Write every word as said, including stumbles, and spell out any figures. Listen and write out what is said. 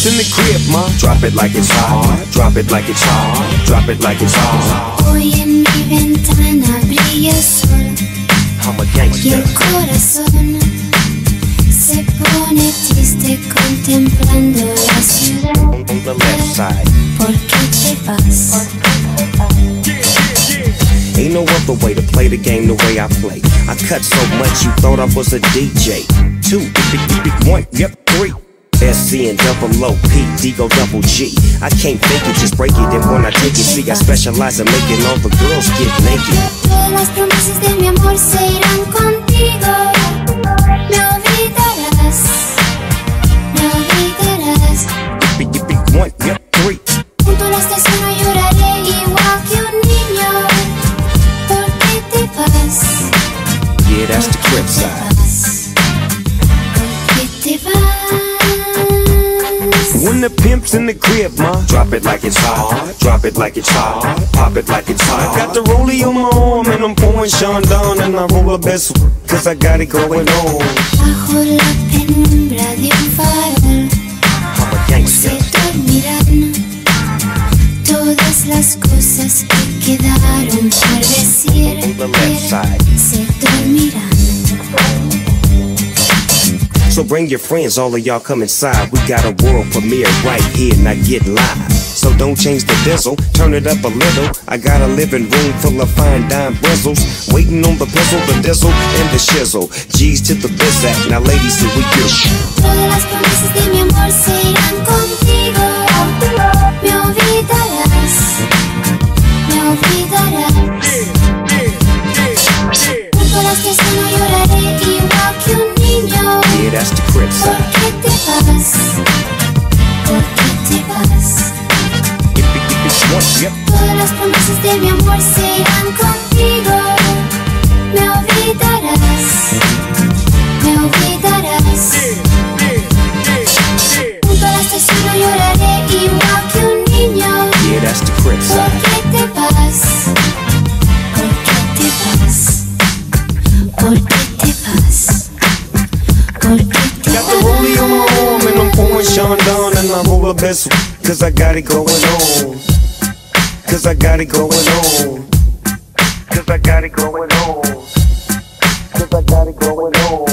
pimps in the crib, ma. Drop it like it's hot, drop it like it's hot, drop it like it's hot. Hoy en mi ventana brilla el sol y el corazón se pone triste contemplando la ciudad. ¿Por qué te vas? Ain't no other way to play the game the way I play. I cut so much you thought I was a D J. Two, one, yep, three. S C and double O, P, D, go double G. I can't fake it, just break it. And when I take it, see, I specialize in making all the girls get naked. Todas las promesas de mi amor se irán contigo. Me olvidarás, me olvidarás. One, yep, three. Junto a la estación no lloraré igual que un niño. ¿Por qué te vas? Yeah, that's the crib side. ¿Por qué te vas? When the pimp's in the crib, ma. Drop it like it's hot, drop it like it's hot, pop it like it's hot. Got the rollie on my arm and I'm pouring Sean down and I roll the best cause I got it going on. Bajo la penumbra de un farol se dormirán todas las cosas que quedaron por decir. Se dormirán. So bring your friends, all of y'all come inside. We got a world premiere right here, now get live. So don't change the diesel, turn it up a little. I got a living room full of fine dime bristles, waiting on the pistol, the diesel, and the shizzle. G's to the bizac, now ladies, here we go. Todas las promesas de mi amor se irán contigo. Me olvidarás, me olvidarás. Junto a la estación no lloraré igual que un niño. Yeah, that's the crib side. ¿Por qué te vas? ¿Por qué te vas? Yep. Todas las promesas de mi amor se irán contigo. Me olvidarás, me olvidarás. Junto a la estación no lloraré igual que un niño. Yeah, that's the crib side. ¿Por qué te vas? ¿Por qué te vas? ¿Por qué te vas? ¿Por qué te Got the rollie on my arm and I'm pouring Sean down and I roll the best cause I got it going on. Cause I got it going on. Cause I got it going on. Cause I got it going on.